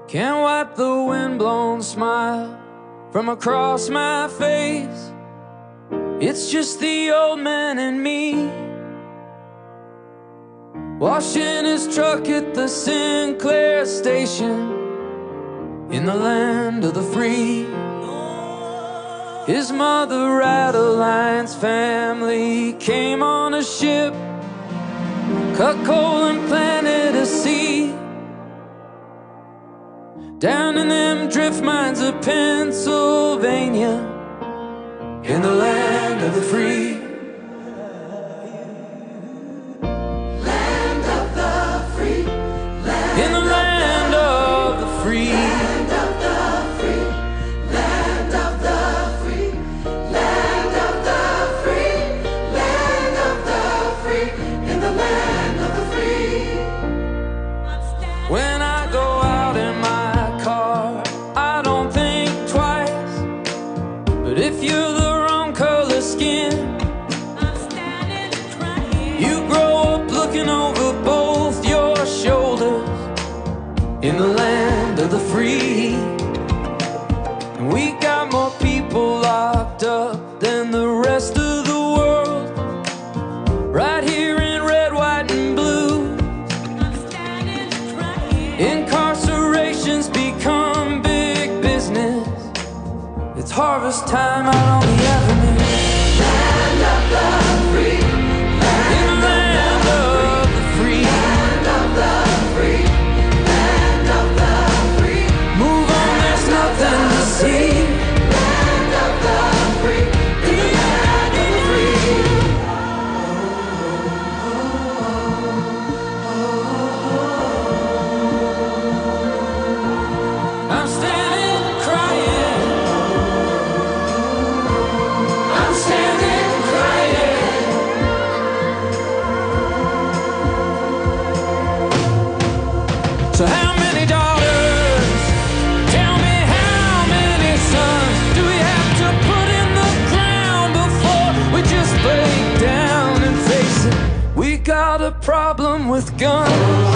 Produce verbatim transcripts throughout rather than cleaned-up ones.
Can't wipe the windblown smile from across my face. It's just the old man and me, washing his truck at the Sinclair station in the land of the free. His mother, Adeline's family, came on a ship, cut coal and planted a seed down in them drift mines of Pennsylvania, in the land of the free. Land of the free. Land In the land of the free. Land of the free. Land of the free. Land of the free. Land of the free. In the land of the free. When I go out in my car, I don't think twice. But if you're the wrong color skin, you grow up looking over both your shoulders in the land of the free. And we got more people locked up than the rest of the world, right here in red, white, and blue. Incarceration's become big business. It's harvest time out on the avenue. Land of the free. In the land of the free. Land of the free. Land of the free. Move on, there's nothing to see. Land of the free. In the land of the free. I'm standing crying. I'm standing crying. So how many daughters? Tell me how many sons do we have to put in the ground before we just break down and face it? We got a problem with guns.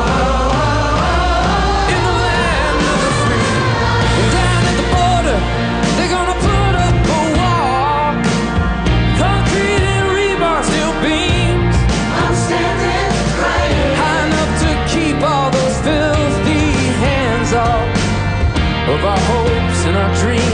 In the land of the free. And down at the border, they're gonna put up a wall. Concrete and rebar, steel beams, I'm standing crying. high enough to keep all those filthy hands off of our hopes and our dreams.